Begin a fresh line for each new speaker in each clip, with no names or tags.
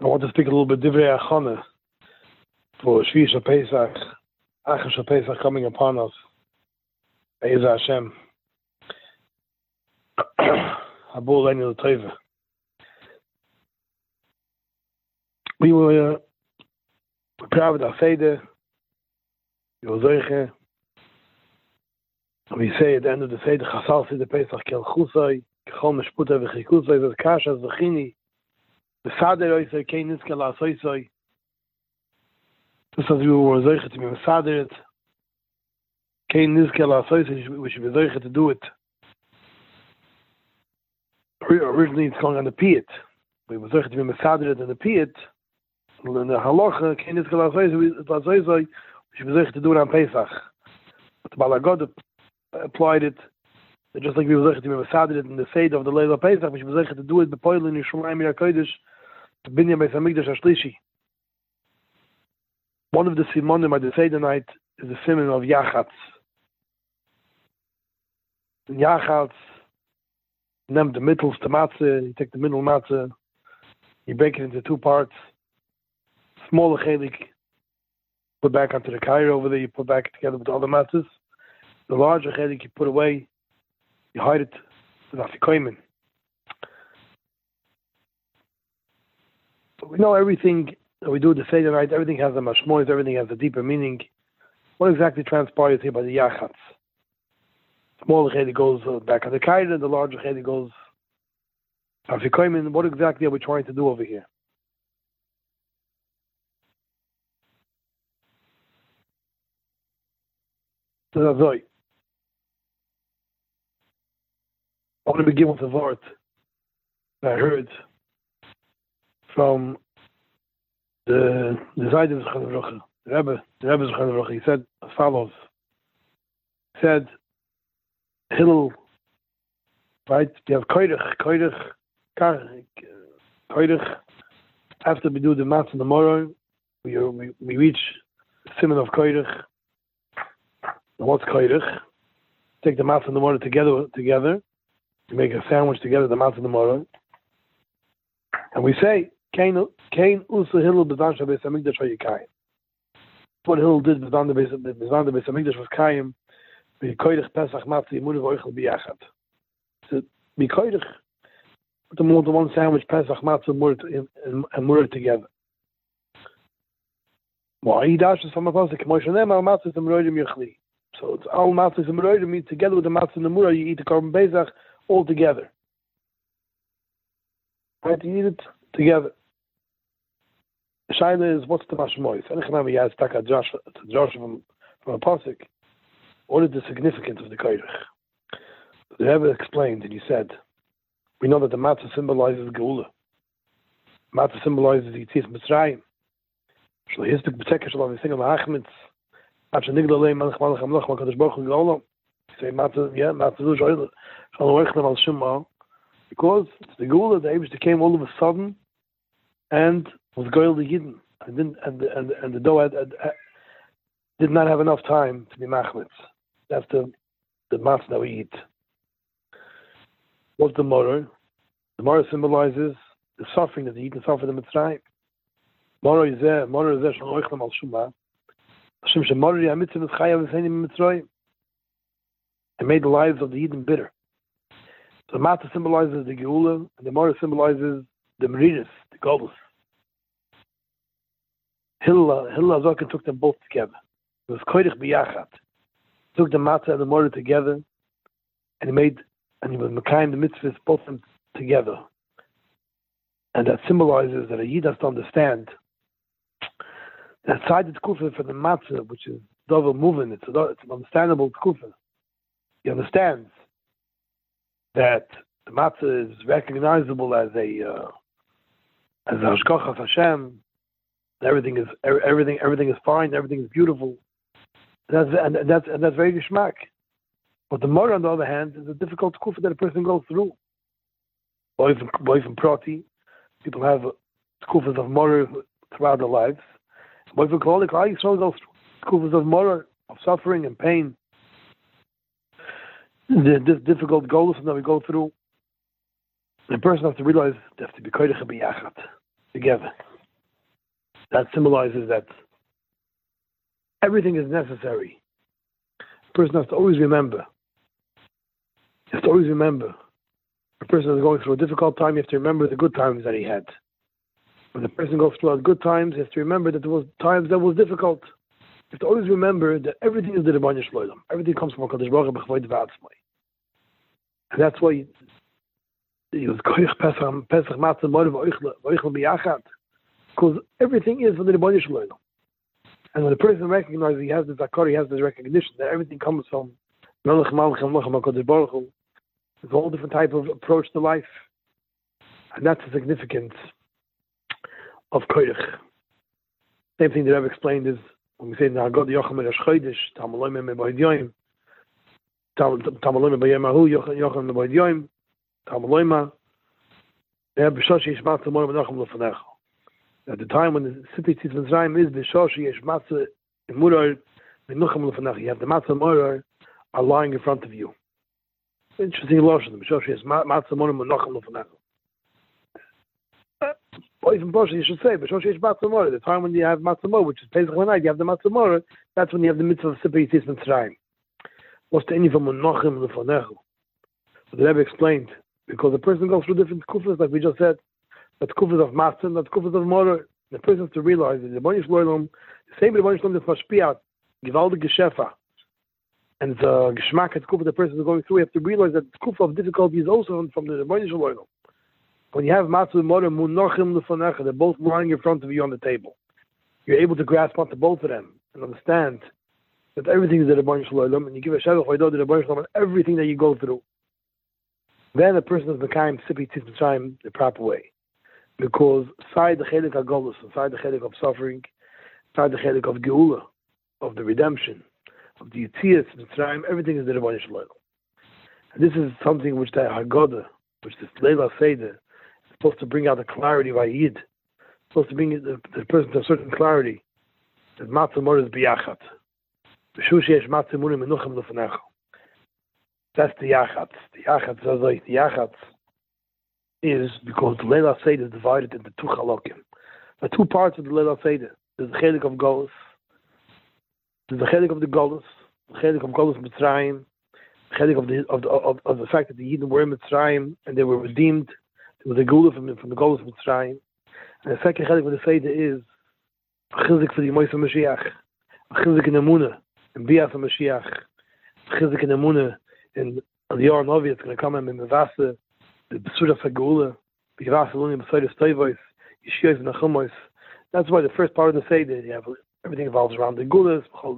I want to speak a little bit Divrei Achana for Shvi Shal Pesach, Achar Shal Pesach coming upon us. Be'ezah Hashem. Habul Leinu L'Tova. We were proud of our Seder. We say at the end of the Seder, Chasal Seder Pesach Kel Chusay, Kechol Meshputa V'Chikusay, Zed Kashas V'Chini, V'Sader Oisay, Kein Nizkel Asoisay. Just as we were Zoyche to be V'Saderet, Kein Nizkel Asoisay, we should be Zoyche to do it. Originally it's going on the Piyat. We were Zoyche to be V'Saderet in the Piyat. In the Halacha, Kein Nizkel Asoisay, we should be Zoyche to do it on Pesach. But the Balagod applied it, just like we were to be Saderet in the Seder of the Leila Pesach, we should be to do it Bepoil in Yerushalayim HaKodesh, to Binyan Beis HaMikdash HaShlishi. One of the Simonim by the Seder night is the simon of Yachatz. In Yachatz, you name the middles, the matzah, you take the middle matzah, you break it into two parts, smaller chelik, put back onto the kair over there, you put back together with all the matzahs. The larger chelik you put away, you hide it with afikoimen. But we know everything that we do the Seder night, everything has a mashmois, everything has a deeper meaning. What exactly transpires here by the Yachatz? Smaller chelik goes back on the kair, and the larger chelik goes afikoimen. What exactly are we trying to do over here? So that's right. I want to begin with a word that I heard from the Zaydim Zechon Avrocha, the Rebbe Zechon Avrocha. He said as follows. He said, Hillel, right, you have Koirich, after we do the Matzah in the morning, we reach the simon of Koirich. And what's Koirich? Take the matzah and the mortar together. You make a sandwich together, the matzah and the mortar. And we say, Kain usa Hillel b'zan shabeis hamikdash hayikayim. What Hillel did b'zan the beis hamikdash was kayim. V'koirich pesach matzah yimunu v'oichel b'yachad. So v'koirich, put them all into one sandwich, pesach matzah and mortar together. Why? Yidash is from a pasuk. Moshe Ne'emar matzah t'mroidim yachli. So it's all matzahs and meroidim meet together with the matzah and the murah. You eat the korban pesach all together. Right? You eat it together. The shaila is, what's the mashmois? And Echanami has taka Josh from a pasuk. What is the significance of the koirich? The Rebbe explained, and he said, we know that the matzah symbolizes geula. Matzah symbolizes the Yetzias Mitzrayim. Shlohistik b'tekesh alav yising al-hachmitz. Say because it's the Gula, the Eibush came all of a sudden and was goyal the Yidden, and the dough did not have enough time to be machmitz. That's the matzah that we eat. What's the morah? The morah symbolizes the suffering that the Yidden suffered in Mitzrayim. Morah is there shal oichlam al shumah. It made the lives of the Yidden bitter. So the matzah symbolizes the geula, and the morah symbolizes the meridas, the golus. Hillel Azokin took them both together. It was koirich b'yachat. He took the matzah and the morah together, and he was mekayim the mitzvahs, both of them together. And that symbolizes that a Yid has to understand that side of tkufa for the matzah, which is double moving, it's an understandable tkufa. He understands that the matzah is recognizable as a hashgacha of Hashem. Everything is fine. Everything is beautiful. That's very geschmack. But the morah, on the other hand, is a difficult tkufa that a person goes through. Boy from prati, people have tkufas of morah throughout their lives. But if we call it Klal Yisrael goes through kufas of morah, of suffering and pain, this difficult goals that we go through, the person has to realize they have to be koirich b'yachat together. that symbolizes that everything is necessary. A person has to always remember. He has to always remember. A person is going through a difficult time, you have to remember the good times that he had. When the person goes through good times, he has to remember that there was times that was difficult. You have to always remember that everything is the Rebbeinu Shloim. Everything comes from HaKadosh Baruch Hu b'chavoid v'atzmai. And that's why he was koich Pesach matzah moed v'oichle b'yachad. Because everything is from the Rebbeinu Shloim. And when the person recognizes he has this zakar, he has this recognition that everything comes from Melech Malach Malach HaKadosh Baruch Hu. There's a whole different type of approach to life. And that's the significance of koich. Same thing that I've explained is when we say Na'agod Yocham Eresh Chodesh, Tamaloim Meboid Yoim, Tamaloim B'Yom Ahu Yocham Meboid Yoim, Tamaloim B'Shosh Yesh Matzah Moed Menachem L'Fanecha. At the time when the city Tzitz Mitzrayim is B'Shosh Yesh Matzah Muror Menachem L'Fanecha, you have the Matzah Muror are lying in front of you. Interesting lotion. B'Shosh Yesh Matzah Moed Menachem L'Fanecha. Even Bosh, you should say, the time when you have Matzah, which is Pesach night, you have the Matzah, that's when you have the mitzvah of Sipur Yitzis Mitzrayim. What's the any from Menachem L'Fanecha? So the Rebbe explained, because the person goes through different kufas, like we just said, that's kufas of Matzah, that's kufas of Morah. The person has to realize that the Rebbeinu Shloim, the same Rebbeinu Shloim that's Mashpiyat, Givaldik Geshefa, and it's a Geschmack at kufas the person is going through, you have to realize that the kufa of difficulty is also from the Rebbeinu Shloim. When you have Matzah and Morah, Munachim L'Fanecha, they're both lying in front of you on the table. You're able to grasp onto both of them and understand that everything is the Rebbeinu Shloim, and you give a Shevach Vaydo to the Rebbeinu Shloim on everything that you go through. Then a person has become Sipur Yitzis Mitzrayim the proper way. Because side the Chelik HaGolus, side the Chelik of suffering, side the Chelik of Geula, of the redemption, of the Yitzias Mitzrayim, everything is the Rebbeinu Shloim. And this is something which the Haggadah, which this Leila Seder, supposed to bring out the clarity by Yid. Supposed to bring the person to a certain clarity. That Matzah Morah is biyachat. B'shush yesh Matzah Morah Menachem L'Fanecha. That's the yachat. The yachat says like the yachat is because the Leila Seder is divided into two chalokim. There are two parts of the Leila Seder. There's the chelik of Golus. There's the chelik of the Golus. The chelik of Golus Mitzrayim. The chelik of the fact that the Yidden were in Mitzrayim and they were redeemed. With the Gula from the Golus Mitzrayim. And the second chelik of the Seder is a chizik for the Moisei Mashiach, a chizik in Emunah, and Bias Mashiach, a chizik in Emunah, and the Yor Novi, it's going to come in Mevasa, the Besura Fagula, Bivasa Luni, Besoidus Toivois, Yeshiyos and Achumois. That's why the first part of the Seder, you have everything evolves around the Gulas,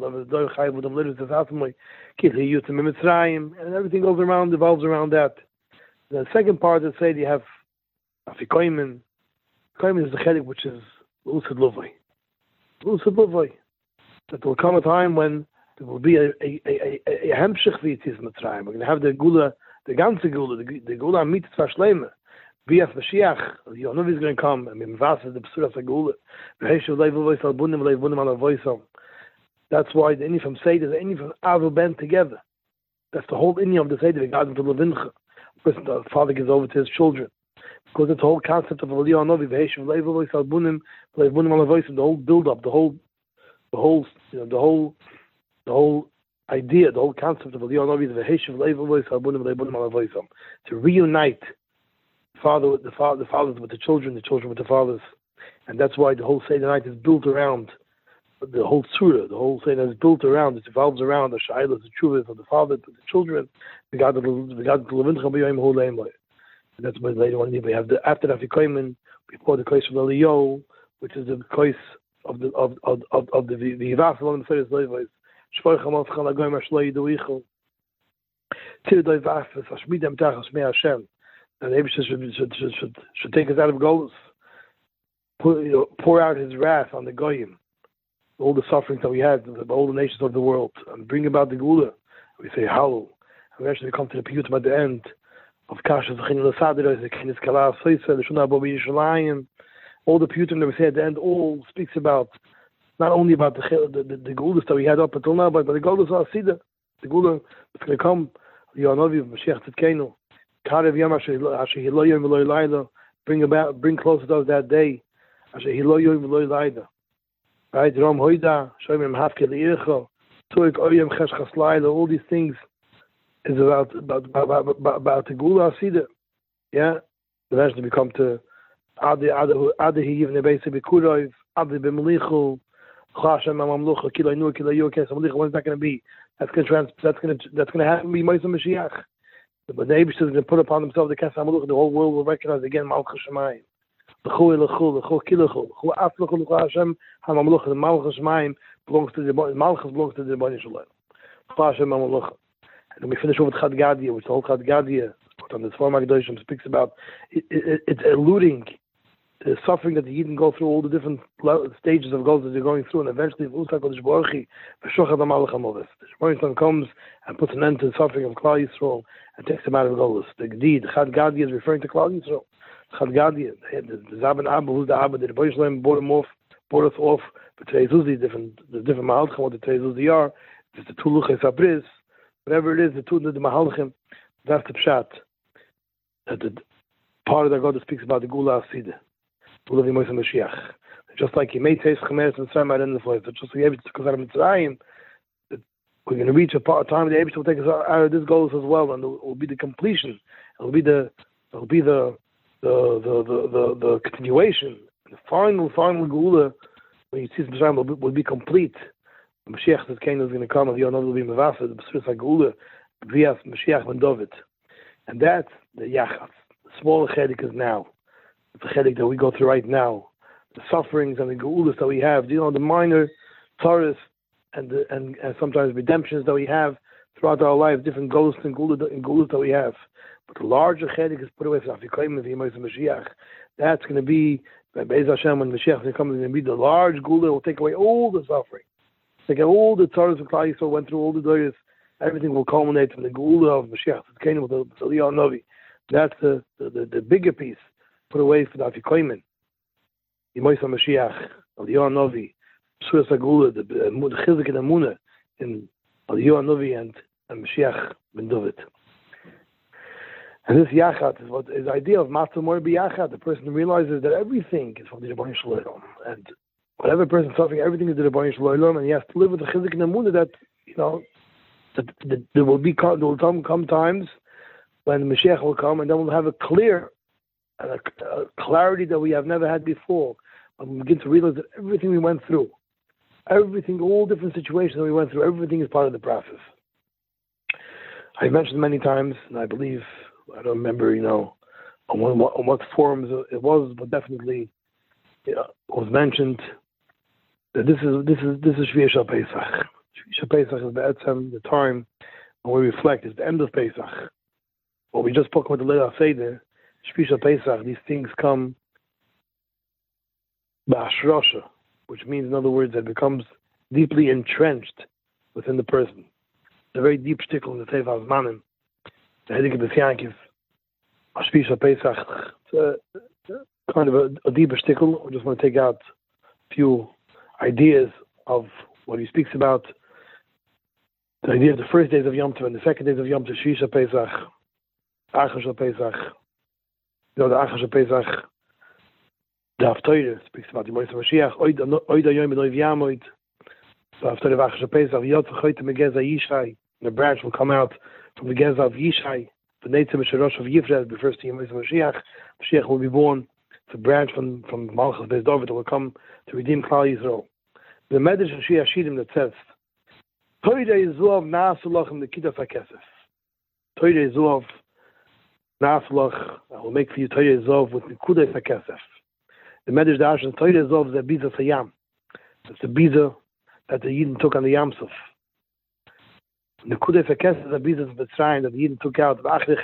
and everything goes around, evolves around that. The second part of the Seder, you have Afikoymen. Koymen is the chelik which is Lucid Lovai. Lucid Lovai. That will come a time when there will be a hemshich for Yitzis Mitzrayim. We're going to have the Gula, the ganze Gula, the Gula Mitzvah Shlema. Bias Mashiach, the Yonovi is going to come. I mean, Mvasa, the Pesura Sagula. V'heshu Leiv Voice Al Bunim, Leiv Bunim Al Voisam. That's why the Inni from Seder, the Inni from Avu Ben together. That's the whole Inni of the Seder, the God of the Levincha. The father gives over to his children. Because it's the whole concept of Aliyah Novi, V'heshu Leiv Voice Al Bunim, Leiv Bunim Al Voisam, the whole build-up, the whole idea, the whole concept of Aliyah Novi, the V'heshu Leiv Voice Al Bunim, Leiv Bunim Al Voisam. To reunite the fathers with the children with the fathers, and that's why the whole Seder night is built around the whole surah. The whole Seder is built around, it evolves around the shaylas, the chuvas of the father to the children. We got the Levincha b'yoyim holeim. And that's why later on we have after the Afikoymen, we pour the kois from the Leo, which is the kois of the Yivas along the Seder Levi's. Shvoy Chamas Chalagoyim Ashloi Yiduichel. Tirdoi Vafes Hashmidem Tachas Shmei Hashem. And maybe should take us out of Golus, pour out his wrath on the Goyim, all the sufferings that we had, all the nations of the world, and bring about the Gula. We say Hallel, and we actually come to the Piyutim at the end of Kashas Zachin L'Sadira, the Kenis Kala Soisa, the Shuna Bobi Yishalayim. All the Piyutim that we say at the end all speaks about not only about the Gulas that we had up until now, but the Gulas are Sida, the Gula that's going to come, Yonovi of Mashiach Tzidkenu. Bring closer to us that day. Right? Ram Hoida, Shoyim Hafke Liircho, Tuik Oyem Chesh Chaslaila, all these things is about the Gula Asida. Yeah? Eventually we come to Adi Hiv Nebesi Bikuroiv, Adi Bimlichu, Chashem Mamlucha, Kilo Nu, Kilo Yoke, Samlicha, what is that going to be? That's going to happen be Moishe Mashiach. But the Abish is going to put upon themselves the Kesef Mamlucha, the whole world will recognize again Malchus Shemayim. L'chu kiluchu, l'chu afluchu, l'chu Hashem, ha-mamlucha, the Malchus Shemayim belongs to the Malchus belongs to the Rebbeinu Shalom. L'chu Hashem ha-mamlucha. And then we finish with Chad Gadya, which the whole Chad Gadya, on this Form HaKadoshim speaks about. It's alluding to the suffering that the Yidden go through, all the different stages of goals that they're going through, and eventually Usa Kodesh Baruch Hu, v'shochad ha-malach ha-moves. The Shemor Yisrael comes and puts an end to the suffering of Klal Yisrael and takes them out of the goals. The Gdid, Chad Gadya is referring to Klal Yisrael. Chad Gadya, the Zaben Abba, who's the Abba, the Rebbeinu Shalom brought us off, but Tei Zuzi, the different Mahalchim, what the Tei Zuzi are, it's the two Luches Abris, whatever it is, the Mahalchim, that's the Pshat. That the part of the God that speaks about the Gula Asida, Gula V'Moishe Mashiach. Just like he made Teis Chameres and Mitzrayim out in the place, just like Yevitz took us out of Mitzrayim, we're going to reach a time the Yevitz will take us out of this goals as well, and it will be the completion. It will be the continuation, the final Gula, when you see Mitzrayim will be complete. The Mashiach that came is going to come, and the Yonah will be Mevasa, the B'Sris HaGula, B'Vias Mashiach Ben David. And that's the Yachatz. The smaller Chedik is now. It's the Chedik that we go through right now. The sufferings and the Geulas that we have, the minor Taurus and sometimes redemptions that we have throughout our life, different ghosts and Geulas that we have. But the larger Chedik is put away for Afikoim and Yemais Mashiach. That's going to be, by Be'ez Hashem, when Mashiach comes, going to be the large Geula will take away all the suffering. Take away all the Taurus of Klal Yisrael went through all the Doyas. Everything will culminate from the Geula of Mashiach, the Kingdom of the Eliyahu Novi. That's the bigger piece put away for the Afikoimen. Yimoisa Mashiach, Eliyahu Novi, B'Sris HaGula, the Chizik and Amunah in Eliyahu Novi and Mashiach Ben David. And this Yachat is the idea of Matzah Mor B'Yachat. The person realizes that everything is from the Rebbeinu Shalom, and whatever person is suffering, everything is the Rebbeinu Shalom, and he has to live with the Chizik and Amunah that that there will come times when the Mashiach will come, and then we'll have a clear and a clarity that we have never had before. When we begin to realize that everything we went through, all different situations that we went through, everything is part of the process. I've mentioned many times, and I believe, I don't remember, on what forums it was, but definitely it was mentioned that this is Shvi'ah Shal Pesach. Shvi'ah Pesach is the time when we reflect. It's the end of Pesach. What we just spoke about the Leil HaSeder, Shvi'ah Pesach, these things come b'ashrosha, which means, in other words, that it becomes deeply entrenched within the person. It's a very deep shtickle in the Teva Zmanim. The Hedek of Yankiv, Shvi'ah Pesach. It's kind of a deeper shtickle. We just want to take out a few ideas of what he speaks about. The idea of the first days of Yom Tov and the second days of Yom Tov, Shvi'ah Pesach, Achar Shel Pesach. The Achar Shel Pesach, the Haftorah speaks about the Moishe Mashiach. Oid Hayom B'Noiv Yamoid. So Haftorah of Achar Shel Pesach, Yot V'choyte Megeza Yishai. The branch will come out from the Geza of Yishai. The Netzim Sherosh of Yifred refers to Moishe Mashiach. Mashiach will be born. It's a branch from Malchus Beis David that will come to redeem Klal Yisrael. The Medrash of Shia Shirim that says, Torah Yizulav Na'asulach the Kitas HaKesef. Torah Yizulav Na'asulach, I will make for you Torah Yizulav with Nikudas HaKesef. The Medrash Da'ashan, Torah Yizulav is a Biza Sayam. It's the Biza that the Yidden took on the Yamsuf. Nikudas HaKesef is a Biza of Mitzrayim that the Yidden took out.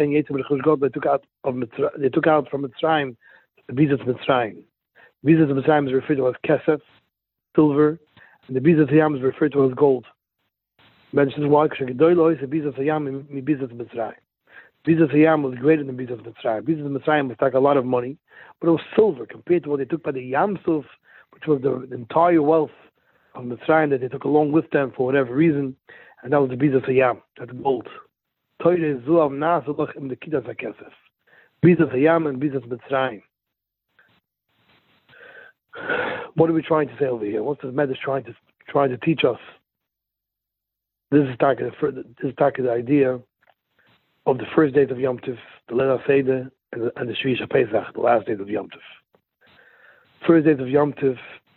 They took out from Mitzrayim the Biza of Mitzrayim. The Biza of Mitzrayim is referred to as Kesef, silver, and the Biza Sayam is referred to as gold. Mentions why Kshagedoilo is a Biza Sayam in Biza Mitzrayim. Biza Sayam was greater than Biza Mitzrayim. Biza Mitzrayim was like a lot of money, but it was silver compared to what they took by the Yamsuf, which was the entire wealth of Mitzrayim that they took along with them for whatever reason, and that was the Biza Sayam, that's gold. Torah is Zuav Na'asulach im the Kidas HaKesef. Biza Sayam and Biza Mitzrayim. What are we trying to say over here? What's the Medrash trying to teach us? This is the idea of the first day of Yom Tov, the Leil Seder, and the Shvius Pesach, the last day of Yom Tov. First day of Yom Tov,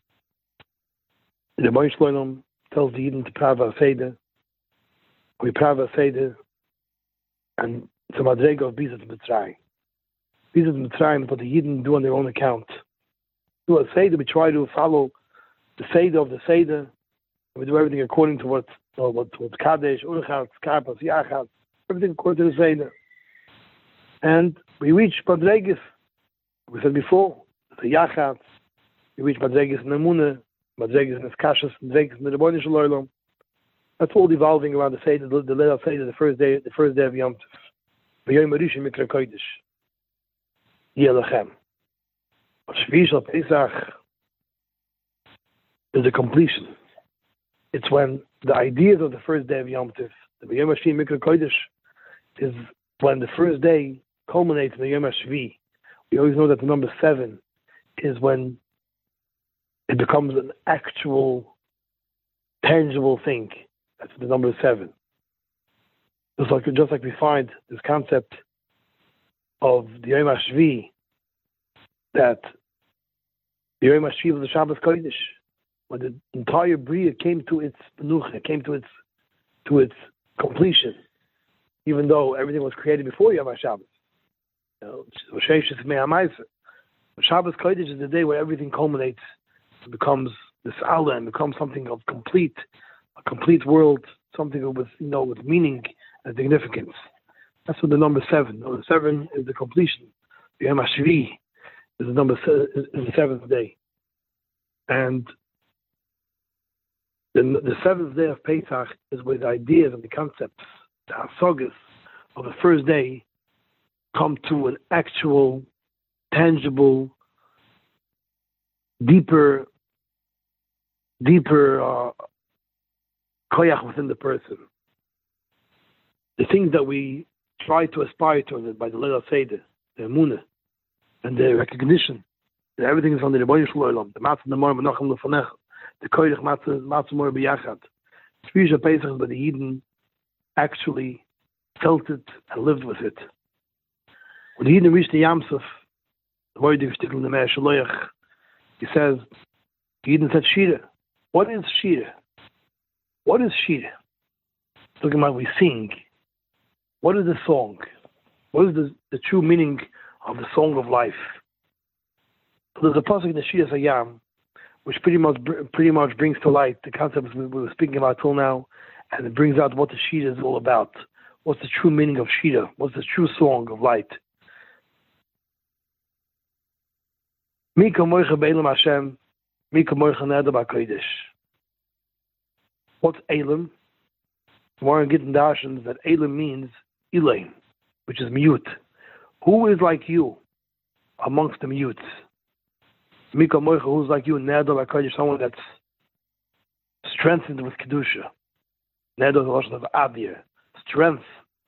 the Moshe Shloim tells the Yidden to Prava Seder. We Prava Seder, and it's a Madrega of Bizat Mitzrayim. Bizat Mitzrayim is what the Yidden do on their own account. Do a Seder, we try to follow the Seder of the Seder. We do everything according to what's Kadesh, Urchatz, Karpas, Yachatz, everything according to the Seder. And we reach Madregas. We said before, the Yachatz. We reach Madregas in the Emunah, Madregas in the Skashas, Madregas in the Rebbeinu Shalom. That's all evolving around the Seder, the Leil Seder, the first day of Yom Tov. V'yom Rishon Mikra Kodesh. Yelachem. Shvius Pesach is the completion. It's when the ideas of the first day of Yom Tov, the Yom HaShvi Mikra Kodesh, is when the first day culminates in the Yom HaShvi. We always know that the number 7 is when it becomes an actual, tangible thing. That's the number 7. Just like we find this concept of the Yom HaShvi, that the Yom HaShvi was the Shabbos Kodesh, when the entire Bria came to its menucha, came to its completion, even though everything was created before Yom HaShabbos. Shabbos Kodesh is the day where everything culminates, it becomes this Allah, and becomes something of a complete world, something with meaning and significance. That's what the number 7. Number 7 is the completion. The Yom HaShvi is the 7th day, and the 7th day of Pesach is where the ideas and the concepts, the hasagas of the first day, come to an actual, tangible, deeper koyach within the person. The things that we try to aspire to by the Leil Seder, the Emunah, and the recognition that everything is on the Rebbeinu Shalom, the Matzah Nemar Menachem Lefanech, the Koyach Matzah Mor B'Yachad. Shvius Pesach is where the Yidden actually felt it and lived with it. When the Yidden reached the Yam Suf, the word of Shtikl Nemer Shaloyach, he says, the Yidden said Shira. What is Shira? What is Shira? Talking about we sing. What is the song? What is the true meaning of the song of life? So there's a pasuk in the Shira Hayam, which pretty much brings to light the concepts we were speaking about till now, and it brings out what the Shira is all about. What's the true meaning of Shira? What's the true song of light? Mika moicha be'elam Hashem, Mika moicha neder ba'kodesh. What's Elam? Warren Gittin Darshans that Elam means Elaine, which is mute. Who is like you amongst the mutes? Mika moicha, who's like you, neder ba'kodesh, someone that's strengthened with kedusha. Neder is the lashon of avir, strength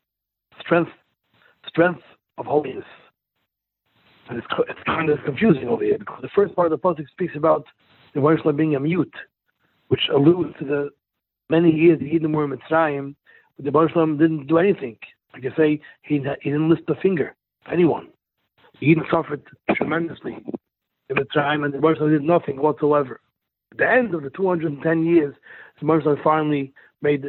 of holiness. And it's kind of confusing over here, because the first part of the pasuk speaks about the Rebbeinu being a mute, which alludes to the many years the Yidden were in Mitzrayim, but the Rebbeinu didn't do anything. Like I say, he didn't lift a finger to anyone. The Yidden suffered tremendously in Mitzrayim, and the Rebbeinu did nothing whatsoever. At the end of the 210 years, the Rebbeinu finally gave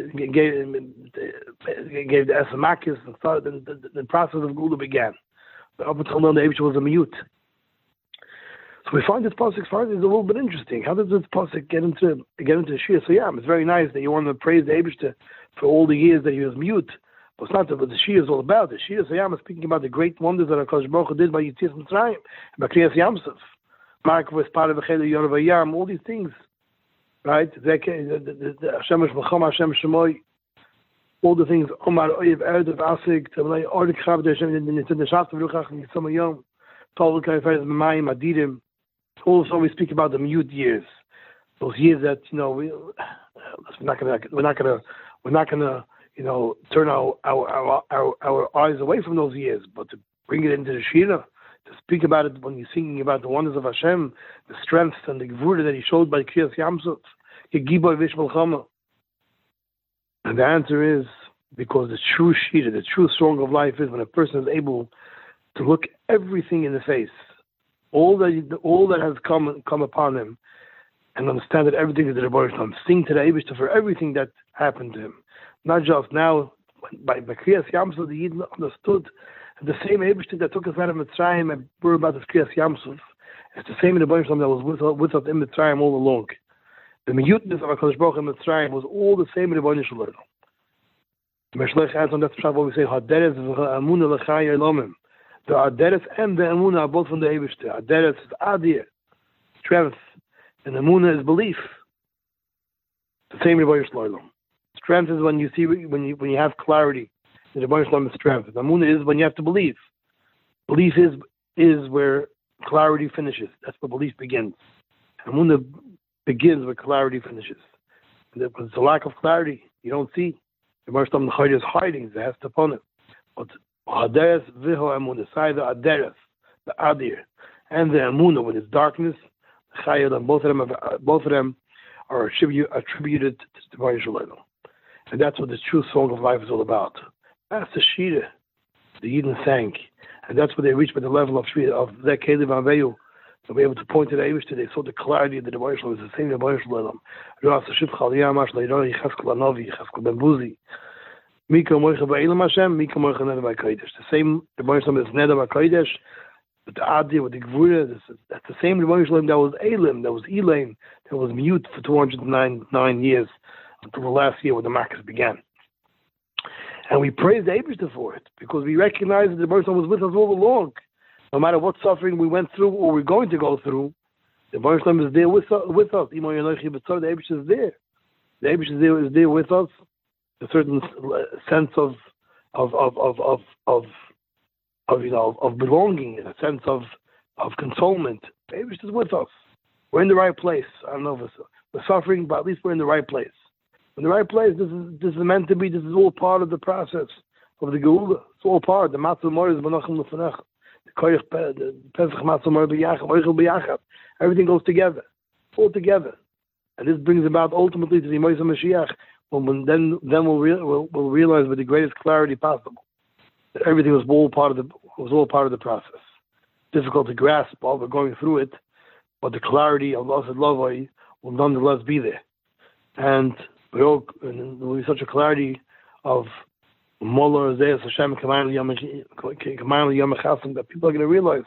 the Esamakis, and the process of Gula began. But up until then, the Eibusher was a mute. So we find this pasuk is a little bit interesting. How does this pasuk get into Shir Sayam? It's very nice that you want to praise the Eibusher for all the years that he was mute, but it's not what the Shir is all about. The Shir Sayam is speaking about the great wonders that HaKadosh Baruch Hu did by Yetzias Mitzrayim, by Kriyas Yamsuf, Mark was part of V'chel Yorav Yam, all these things, right? Hashem Shemacham, Hashem Shemoy, all the things. Omar Oyev Erd of Asik, Tabelay Ordik Chav Hashem in the Shaft of Ruchach in Samayom, Tol Kayfez B'Mayim Adidim. Also, we speak about the mute years, those years that we're not gonna turn our eyes away from those years, but to bring it into the Shira, to speak about it when you're singing about the wonders of Hashem, the strength and the gevura that He showed by Kriyas Yamsuf, Yegiboy Vishmal Chama. And the answer is because the true Shira, the true song of life is when a person is able to look everything in the face, all that has come upon him, and understand that everything is the Rebbe Shalom. Sing to the Eibishter for everything that happened to him. Not just now, by Kriyas Yamsuf, the Yidden understood that the same Eibishter that took us out of Mitzrayim and brought about this Kriyas Yamsuf, it's the same in the Rebbe Shalom that was with us in Mitzrayim all along. The miyutness of HaKadosh Baruch Hu in Mitzrayim was all the same in the Rebbe Shalom. The Meshlech adds on that what we say, Haderes v'Amuna l'chai Elomim. The Aderes and the Amuna are both from the Eibishter. Aderes is Adir, strength, and Amuna is belief. The same in the Rebbe Shalom. Strength is when you see when you have clarity. The Rebbe Shalom is strength. The Amuna is when you have to believe. Belief is where clarity finishes. That's where belief begins. Amuna begins where clarity finishes. Because it's a lack of clarity. You don't see. The Rebbe Shalom is hiding. It has to upon it. But Haderes v'ho Amuna, the Aderes, the Adir, and the Amuna when it's darkness, the Chayil, and both of them are attributed to the Rebbe Shalom. And that's what the true song of life is all about. That's the Shira the Yidden sang. And that's where they reached by the level of their Kelev Aveyu. To be able to point to the Eibishter, they saw the clarity that the Rebbe Shalom is the same Rebbe Shalom. Ras Shif Chaliyah Mash Leiroi Cheskel Anovi Cheskel Ben Buzi. Mika Moicha Ba'elam Hashem, Mika Moicha Neder Ba'Kodesh. The same Rebbe Shalom is Neder Ba'Kodesh, with the Adi, with the Gevura. That's the same Rebbe Shalom that was Elim, that was Elaine, that was mute for 209 years until the last year when the Makkos began. And we praise the Eibishter for it because we recognize that the Rebbe Shalom was with us all along. No matter what suffering we went through or we're going to go through, the Rebbe Shalom is there with us. The Eibishter is there. The Eibishter is there with us. A certain sense of belonging, a sense of consolement. The Eibishter is with us. We're in the right place. I don't know if we're suffering, but at least we're in the right place. In the right place, this is meant to be. This is all part of the process of the Geula. It's all part. The Matzah Mor is Benachem Lefanech. The Pesach Matzah Mor b'Yachad, Oichel b'Yachad. Everything goes together, all together, and this brings about ultimately to the Moshe Mashiach. Then we'll realize with the greatest clarity possible that everything was all part of the process. Difficult to grasp while we're going through it, but the clarity of Lasad Lavai will nonetheless be there, and there'll be such a clarity of Molar Zeus Hashem Kamal Yom Chasim that people are going to realize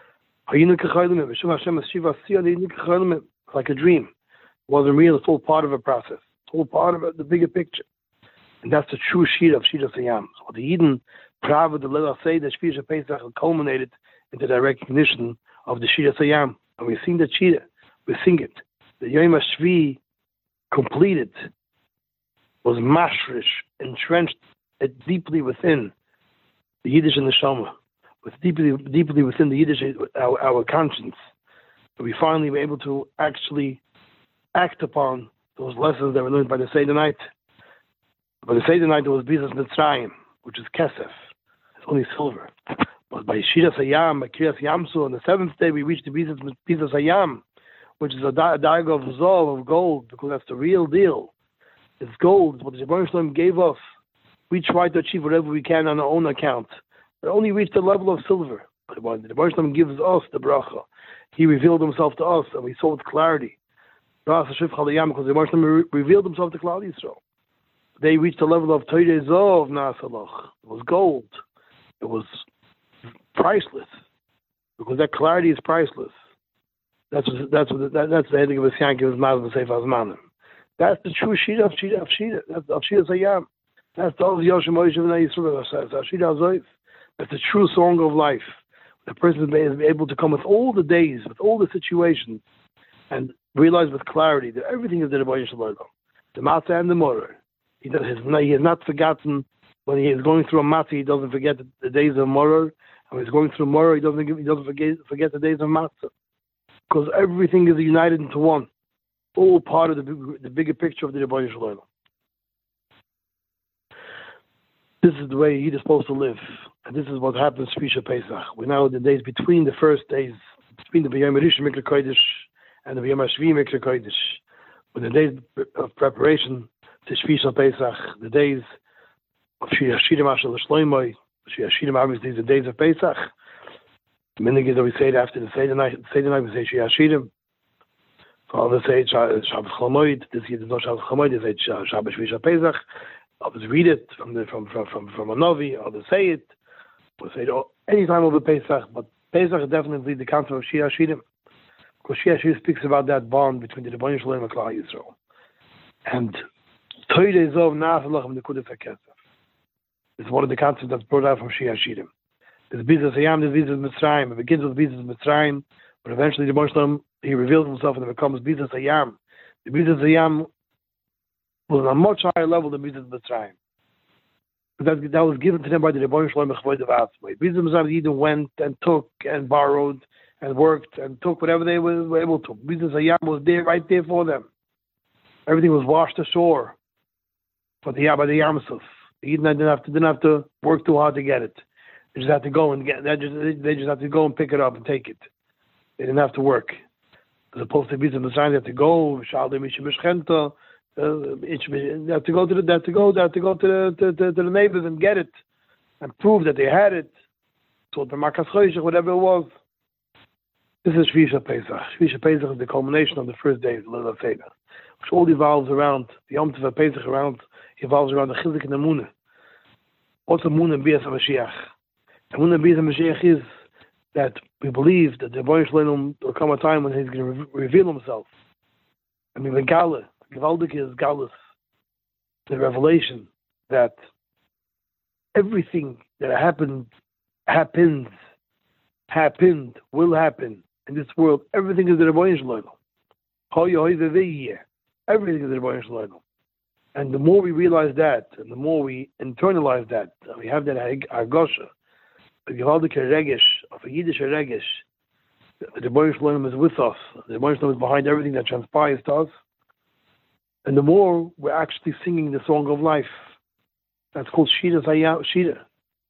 like a dream. It wasn't real. It's all part of a process. It's all part of the bigger picture, and that's the true Shira of Shira Sayam. So the Yidden Pravah the Leila say that Shira Pesach culminated into the recognition of the Shira Sayam, and we sing that Shira. We sing it. The Yom HaShvi completed was mashrish, entrenched deeply within the Yiddish and the Neshama, deeply within the Yiddish, our conscience. So we finally were able to actually act upon those lessons that were learned by the Seder night. By the Seder night, there was Bizas Mitzrayim, which is Kesef. It's only silver. But by Shira Sayam, by Kriyas Yamsu, on the seventh day, we reached the Bizas Sayam, which is a daiga of Zol, of gold, because that's the real deal. It's gold. It's what the Rebbe Shalom gave us. We try to achieve whatever we can on our own account. But only reached the level of silver. But when the Rebbe Shalom gives us the bracha, He revealed Himself to us, and we saw with clarity. Because the Rebbe Shalom revealed Himself to Klal Yisrael. They reached the level of Torah Zov Nasalach. It was gold. It was priceless. Because that clarity is priceless. That's the heading of a Yankiv of Mazda Seif Azmanim. That's the true Shira of Shira. That's of Shira Sayam. That's the Oz Yoshim Moshe V'nai Yisrael says. Shira Azoif. That's the true song of life. The person is able to come with all the days, with all the situations, and realize with clarity that everything is the Rebbe Shalom. The Matzah and the Morah. He has not forgotten when he is going through a Matzah. He doesn't forget the days of Morah. And when he's going through Morah, he doesn't forget the days of Matzah. Because everything is united into one. All part of the bigger picture of the Rebbe Shalom. This is the way he is supposed to live. And this is what happens Shvisha Pesach. We're now in the days between the first days, between the B'yom Rishon Mikra Kodesh and the B'yom HaShvi Mikra Kodesh. With the days of preparation to Shvisha Pesach, the days of Shir Hashirim Ashel Shloimoi, Shir Hashirim obviously is the days of Pesach. The minhag is that we say it after the Seder night we say Shir Hashirim. So others say Shabbos Chomoid. This year there's no Shabbos Chomoid. They say Shabbos Shvisha Pesach. Others read it from a Novi. Others say it. We say it any time over Pesach, but Pesach is definitely the concept of Shir Hashirim, because Shir Hashirim speaks about that bond between the Rebbeinu Shalom and Klal Yisrael. And Torah Zov Na'asalach Nekudas HaKesef is one of the concepts that's brought out from Shir Hashirim. There's Bizas Hayam, there's Bizas Mitzrayim. It begins with Bizas Mitzrayim, but eventually the Rebbeinu Shalom, he reveals himself and it becomes Bizas Hayam. The Bizas Hayam was on a much higher level than Bizas Mitzrayim. That was given to them by the Rebbeinu Shalom B'chavoid of Atzmai. Bizas Mitzrayim even went and took and borrowed and worked and took whatever they were able to. Bizas Hayam was there, right there for them. Everything was washed ashore by the Yamsuf. They didn't have to work too hard to get it. They just had to go and get. They just had to go and pick it up and take it. They didn't have to work. As opposed to Bizas Mitzrayim, they had to go. They had to go to the neighbors and get it and prove that they had it. So the Makas Choshech, whatever it was. This is Shvisha Pesach. Shvisha Pesach is the culmination of the first day of the Leil Seder, which all evolves around the Yom Tov Pesach. Evolves around the Chizuk and the Munah. What's the Munah and Bias HaMashiach? The Munah and Bias HaMashiach is that we believe that the Rebbeinu Shalom will come a time when He's going to reveal Himself. I mean, the Gala, Gewaldik is Galus, the revelation that everything that happened, will happen in this world. Everything is the Rebbeinu Shalom. Everything is the Rebbeinu Shalom. And the more we realize that, and the more we internalize that, and we have that Argosha, the Gewaldik Regesh, of a Yiddish Regesh, the Rebbeinu Shalom is with us, the Rebbeinu Shalom is behind everything that transpires to us, and the more we're actually singing the song of life. That's called Shira Zayah Shira.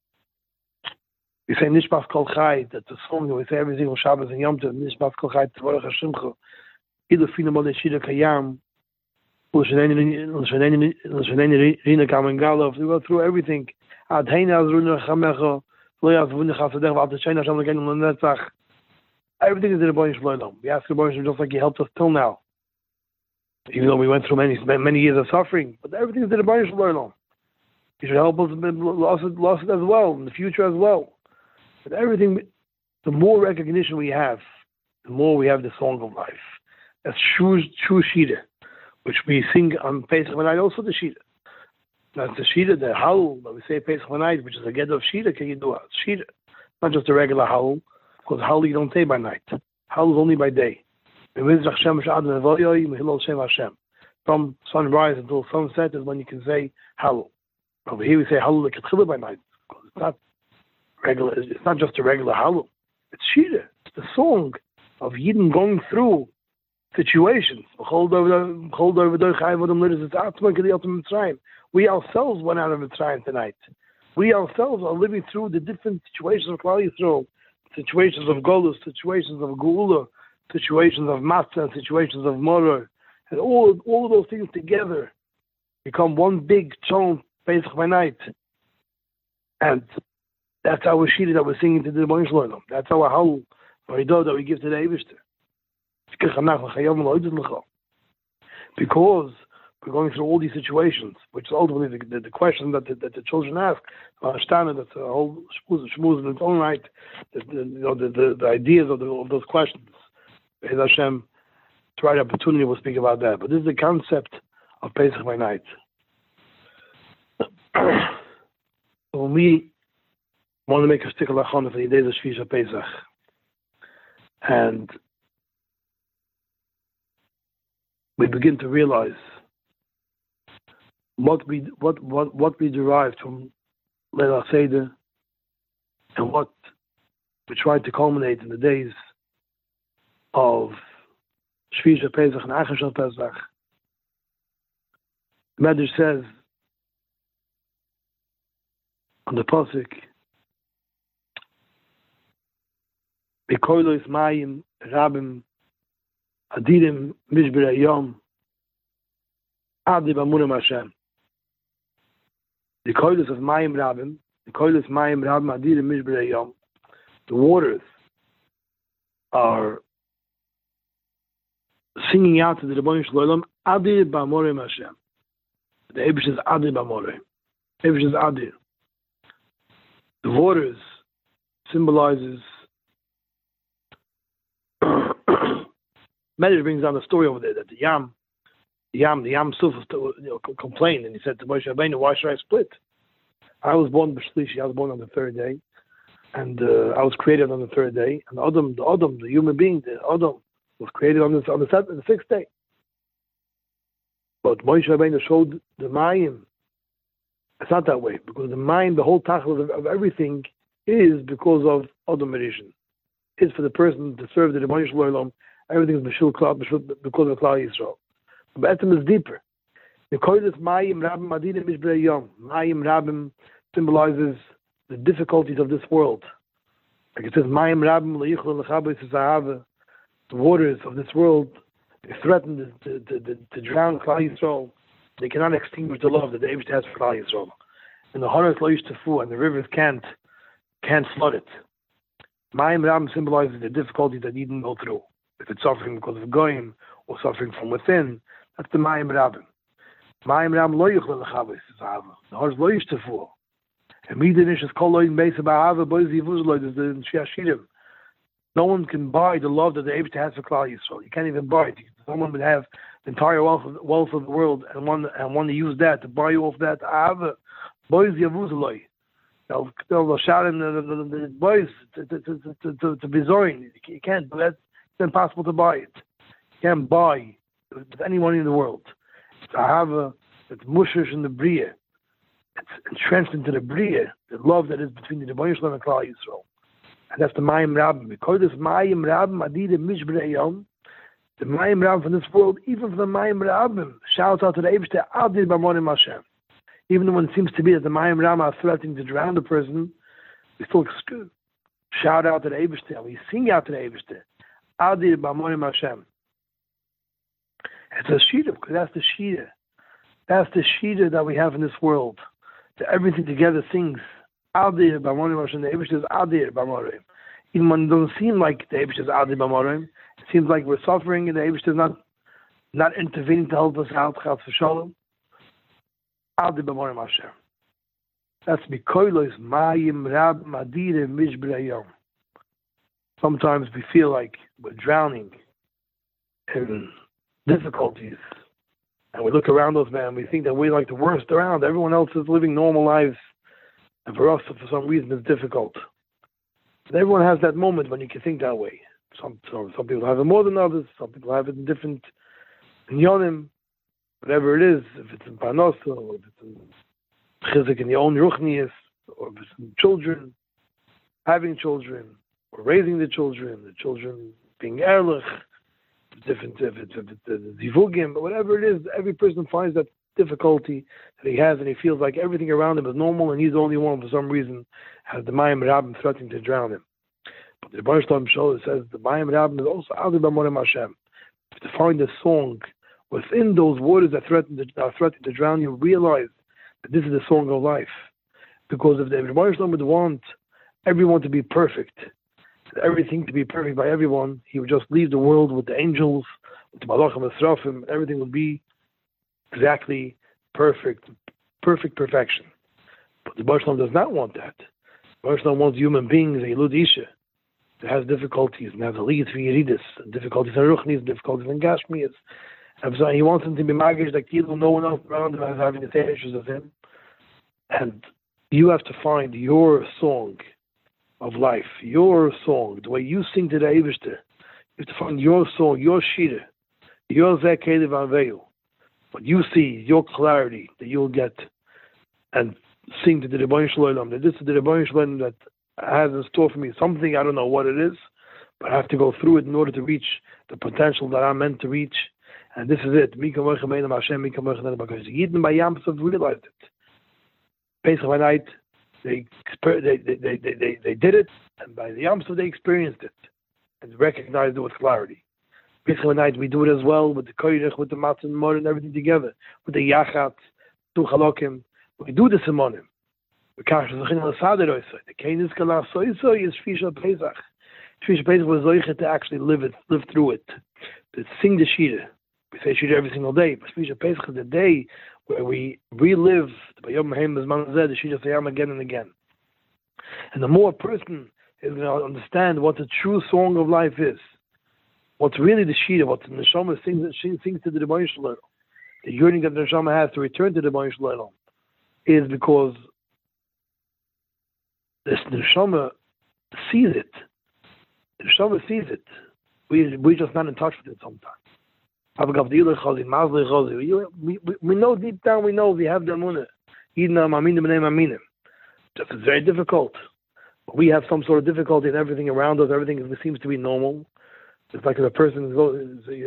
We say Nishbas Kol Chai, that's a song that we say every single Shabbos and Yom Tov, Nishbas Kol Chai, Tvorach Hashimcha, Ilu Fina Mole Shira Kayam, we go through everything. Everything is the Rebbeinu Shalom. We ask the Rebbeinu Shalom just like He helped us till now. Even though we went through many years of suffering, but everything is the Rebbeinu Shalom. He should help us lost it as well, in the future as well. But everything, the more recognition we have, the more we have the song of life. That's true Shira, which we sing on Pesach night, also the Shira. That's the Shira, the Halul that we say Pesach night, which is a get of Shira, can you do it? Shira. Not just a regular Halul, because Halul you don't say by night. Halul is only by day. From sunrise until sunset is when you can say Halul. Over here we say Halul by night, because it's not regular. It's not just a regular Halul. It's Shira. It's the song of Yidden going through situations. We ourselves went out of Mitzrayim tonight. We ourselves are living through the different situations of Klal Yisrael, situations of Golus, situations of Geula, situations of Matzah, situations of Moror, and all of those things together become one big tone Pesach by night. And that's our Shira that we're singing to the Rebbeinu Shalom. That's our Halul, that we give to the Eibishter. Because we're going through all these situations, which is ultimately the question that the children ask. That's a whole shmuz in its own right. The ideas of those questions. Be'ez Hashem, the right opportunity, we'll speak about that. But this is the concept of Pesach by night. When we want to make a stick of lachon for the days of Shvisha Pesach, and we begin to realize what we derived from Leil Seder and what we tried to culminate in the days of Shvisha Pesach and Achashal Pesach. The Medrash says on the pasuk, Bekoilos Mayim Rabim Adirim Mishbir Yom Adi Bamurim Hashem. The koilos of Mayim Rabim, the koilos Mayim Rabim Adirim Mishbir Yom. The waters are singing out to the Rebbeinu Shalom, Adir Bamorim Hashem. The Eibush is Adir Bamorim. Eibush is Adir. The waters symbolizes. Medrash brings down the story over there that the Yam Suf complained, and he said to Moshe Rabbeinu, "Why should I split? I was born b'shlishi. I was born on the third day, and I was created on the third day. And the human being, the Adam, was created on the sixth day." But Moshe Rabbeinu showed the Mayim. It's not that way, because the Mayim, the whole tachlis of everything, is because of Adam Rishon. It's for the person to serve the Rebbeinu Shalom. Everything is b'shul klal because of Klal Yisrael. But Etzem is deeper. The koilos Mayim Rabim Adirim Mishbir Yom. Mayim Rabim symbolizes the difficulties of this world. Like it says, Mayim Rabim Leichel Lechabes Zahava. The waters of this world, they threaten to drown Klal Yisrael. They cannot extinguish the love that the Eibush has for Klal Yisrael. And the Haras Lo Yishtafu, and the rivers can't flood it. Mayim Rabim symbolizes the difficulties that Eden go through. If it's suffering because of Goyim or suffering from within, that's the Mayim Rabim. Mayim Rabim Lo Yichlel Lechabes Zahava. The Haras Lo Yishtafu. And Midinish is called Loin Beis Ba'ava Bois Yivuz is the Shiashirim. No one can buy the love that the Eibush has for Klal Yisrael. You can't even buy it. Someone would have the entire wealth of the world and want to use that to buy you off that Ahava Bois Yivuz. They'll shout in the boys to be zorin. You can't. It's impossible to buy it. You can't buy with any money in the world. It's Ahava. It's mushish in the Bria. It's entrenched into the Bria, the love that is between the Rebbeinu Shalom and Klal Yisrael. And that's the Mayim Rabim. We call this Mayim Rabim Adirim Mishbir Yom. The Mayim Rabim from this world, even from the Mayim Rabim, shouts out to the Eibush, Adir Bamorim Hashem. Even when it seems to be that the Mayim Rabim are threatening to drown the person, we still shout out to the Eibush, we sing out to the Eibush, Adir Bamorim Hashem. It's a Shira, because that's the Shira. That's the Shira that we have in this world. That everything together sings. Adir Bamorim Hashem. The Eibush is Adir Bamorim. Even when it doesn't seem like the Eibush is Adir Bamorim, it seems like we're suffering and the Eibush is not intervening to help us out. Chas v'shalom. Adir Bamorim Hashem. That's Mikoilos Mayim Rabim Adirim Mishbir Yom. Sometimes we feel like we're drowning in difficulties. And we look around us, man, we think that we're like the worst around. Everyone else is living normal lives. And for us, for some reason, it's difficult. And everyone has that moment when you can think that way. Some people have it more than others. Some people have it in different yonim, whatever it is. If it's in Parnasa, or if it's in Chizik in your own Ruchnias, or if it's in children, having children, or raising the children being Erlich, different, if it's Zivugim, but whatever it is, every person finds that difficulty that he has, and he feels like everything around him is normal, and he's the only one for some reason has the Mayim Rabim threatening to drown him. But the Rebbeinu Shalom says the Mayim Rabim is also Adir Bamorim Hashem. To find a song within those waters that threaten to drown you, realize that this is the song of life. Because if the Rebbeinu Shalom would want everyone to be perfect, everything to be perfect by everyone, he would just leave the world with the angels, with the Malachim and Srafim, everything would be exactly perfect perfection. But the Baruch Shalom does not want that. The Baruch Shalom wants human beings, a Yilud Isha, that has difficulties, and has a lead for Yeridis, difficulties in Ruchnis, difficulties in Gashmias. And so he wants them to be magish, like no one else around him is having the same issues as him. And you have to find your song of life, your song, the way you sing to the Eibush. You have to find your song, your shira, your Zekedev Aveyu. What you see, your clarity that you'll get, and sing to the Rebbeinu Shalom. That this is the Rebbeinu Shalom that has in store for me something, I don't know what it is, but I have to go through it in order to reach the potential that I'm meant to reach. And this is it. Yidden by Yam Sov realized it. Pesach by night, they did it, and by the Yam Sov they experienced it. and recognize it with clarity. Mitzvah night, we do it as well with the koyrech, with the matzah and the and everything together, with the yachat, two chalokim. We do the simonim. The Kenis Kala Soiso is Fisha Pesach. Fisha Pesach was Zoichet to actually live through it, to sing the Shira. We say Shira every single day, but Fisha Pesach is the day where we relive the Shira Sayam again and again. And the more a person is going to understand what the true song of life is, what's really the Shira, what the Neshama sings to the Rebbeinu Shalom, the yearning that the Neshama has to return to the Rebbeinu Shalom, is because the Neshama sees it. The Neshama sees it. We're just not in touch with it sometimes. We know deep down, we know we have the Amunah. It's very difficult. We have some sort of difficulty in everything around us. Everything seems to be normal. It's like if a person goes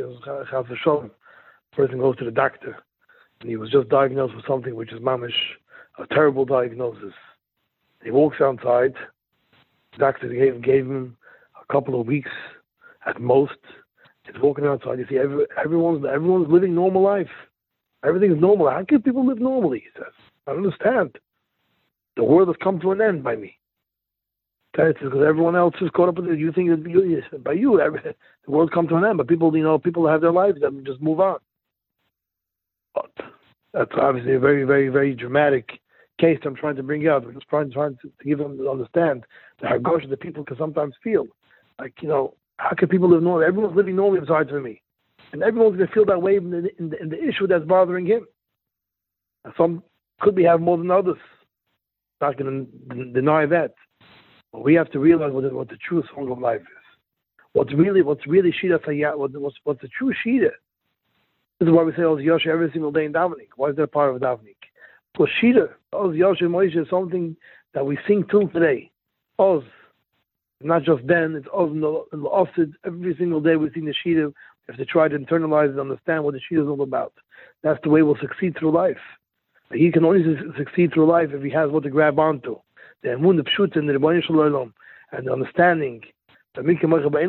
to the doctor and he was just diagnosed with something which is mamish, a terrible diagnosis. He walks outside. The doctor gave him a couple of weeks at most. He's walking outside. You see, everyone's living normal life. Everything is normal. How can people live normally? He says. I don't understand. The world has come to an end by me. That's because everyone else is caught up with it. You think that by you, the world's come to an end. But people have their lives and just move on. But that's obviously a very, very, very dramatic case I'm trying to bring out. We're just trying to give them to understand the hargosh that people can sometimes feel. Like, how can people live normally? Everyone's living normally inside for me. And everyone's going to feel that way in the issue that's bothering him. And some could have more than others. Not going to deny that. But we have to realize what the true song of life is. What's really Shida Sayat, what's the true Shida. This is why we say Oz Yoshe every single day in davening. Why is that part of davening? Because Shida, Oz Yoshe Moshe is something that we sing till today. Oz. Not just then, it's Oz and the Osid. Every single day we sing the Shida. We have to try to internalize and understand what the Shida is all about. That's the way we'll succeed through life. He can only succeed through life if he has what to grab onto. The Emun, the Pshut, and the Rebbeinu Shalom, and the understanding. That's the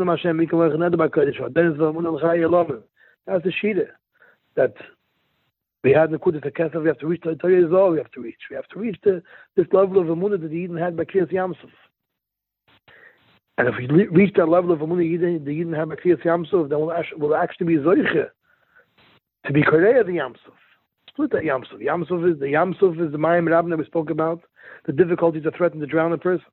Shida. That we had in the Kudus HaKesef, we have to reach the Torah Zohar, we have to reach this level of Emunah that the Eden had by Kriyas Yamsuf. And if we reach that level of Emunah the Eden had by Kriyas Yamsuf, then we'll actually be Zoiche to be Korea the Yamsuf. Split that Yamsuf. Yamsuf is the Mayim Rabban that we spoke about, the difficulties that threaten to drown a person.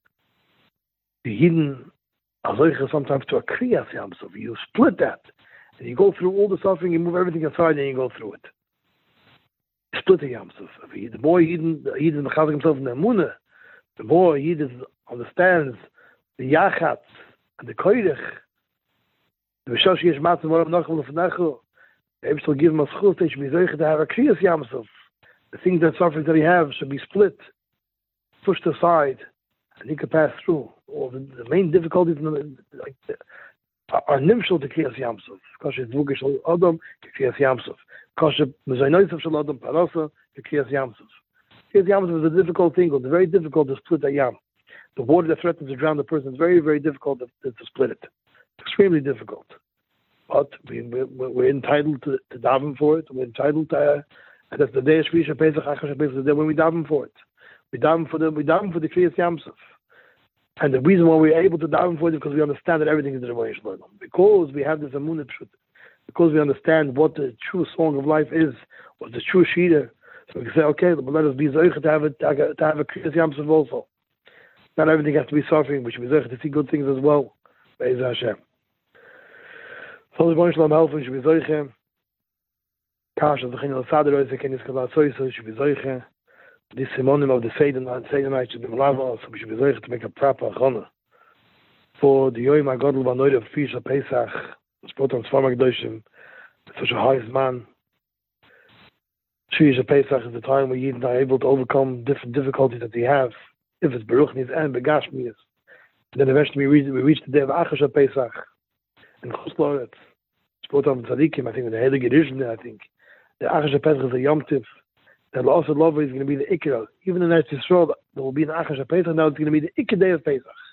The Eden are Zoiche sometimes to a Kriyas Yamsuf. You split that. And you go through all the suffering, you move everything aside, and you go through it. Split the Yamsuf. The more Yidden mechazek himself in the Emunah, the more Yidden understands the Yachat and the Koyrech, the Vishosh Yesh Matzah Moram Nachal Lefnechu, the Eibsh will give him a schut, they should be Zoichet to have a Kriyas Yamsuf. The things that suffering that he has should be split, pushed aside, and he can pass through. All the main difficulties are nimshal to Kriyas Yamsuf. Kasher Dvugish Adam, Kriyas Yamsuf. Kasher Mezainoisav Shal Adam Parasa, Kriyas Yamsuf. Kriyas Yamsuf is a difficult thing. It's very difficult to split a yam. The water that threatens to drown the person is very, very difficult to split it. It's extremely difficult. But we're entitled to daven for it. We're entitled to, and that's the day of Shvisha Pesach, Achash Pesach, the day when we daven for it. We daven for the Kriyas Yamsuf. And the reason why we're able to daven for it is because we understand that everything is the Rebbeinu Shalom. Because we have this Emunah Pshut. Because we understand what the true song of life is, what the true Shida. So we can say, okay, but let us be Zoiche to have a Kriyas Yamsuf also. Not everything has to be suffering. We should be Zoiche to see good things as well. Be'ez Hashem. So the Rebbeinu Shalom help, we should be Zoiche. Kash, the Chinel Sadar, the Kenis Kala Soiso, should be Zoiche. This simonim of the Seder night should be malava, so we should be ready to make a proper chana for the Yom HaGadol V'Noid of Fisha Pesach. It's brought on Sfar Magdoshim. Such a high man. Fisha Pesach is the time where Yidden are able to overcome different difficulties that they have, if it's Beruchnis and Begashmias. Then eventually we reach the day of Achash Pesach and Chusloret. It's brought on Tzadikim, I think, with the Heilige Edition. I think the Achash Pesach is a Yom Tiv. That also love is going to be the Ikra. Even in Eretz Yisrael, there will be an Achash Pesach. Now it's going to be the Ikra day of Pesach.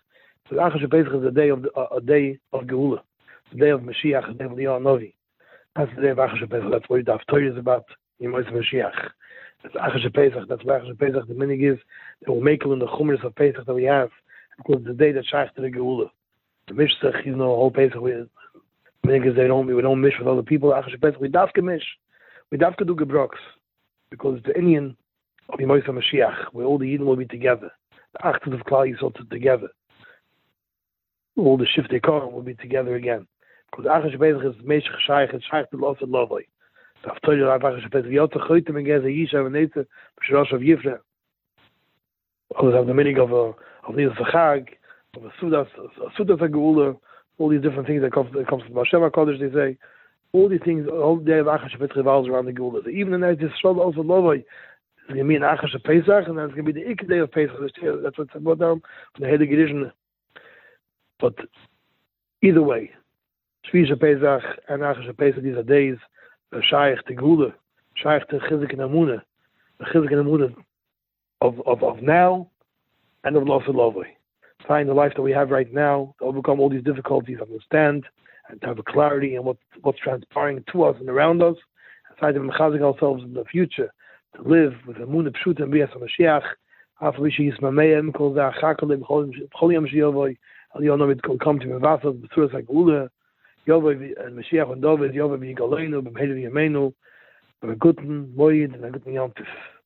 So Achas Pesach is a day of Geula, the day of Mashiach, the day of Leon Novi. That's the day of Achas Pesach. That's what the Torah is about. Yemos Mashiach. That's Achas Pesach. That's why Achas Pesach the minig is that will make in the Chumras of Pesach that we have, because it's the day that shaykh to the Geula. The Mishsach, whole Pesach minig is we don't mish with other people. Achas Pesach we dafke mish. We dafke do gebroks, because it's the Indian of Yemos Mashiach, where all the Yidden will be together. The Achtas of Klal Yisrael together. All the Shiftei Kohen will be together again. Because Achas Pesach is Meshach Shaykh, it's Shaykh to Los and Lovoi. So I've told you that Achas Pesach, Yotze Choyte Megeze Yisha V'netze B'Shirash of Yifre. Others have the meaning of Nidus Chag, of a Sudas HaGeula, all these different things that comes from Hashem HaKadosh, they say. All these things, all the day of Achas Pesach revolves around the Geula. So even the night Yisrael Los and Lovoi, it's going to be an Achas Pesach, and then it's going to be the Ik day of Pesach. That's what's brought down from the Heilige Edition. But either way, Shvisha Pesach and Achas Pesach, these are days of Shaykh to Geula, Shaykh to Chizik and Amunah, the Chizik and Amunah of now and of Los Lovoi. Find the life that we have right now to overcome all these difficulties, understand, and to have a clarity in what's transpiring to us and around us, and try to mechazik ourselves in the future to live with Amunah Pshuta and Bias HaMashiach. Afalisha Yismameim Kol Zeh Achakalim Chol Yom Shiyovoi. Aliyah will come to Mevasas, B'Suras HaGeula, Yovoi and Mashiach and David, Yovoi v'Yigaleinu, B'Mehelu Yameinu, B'Guten Moed, and B'Guten Yom Tif.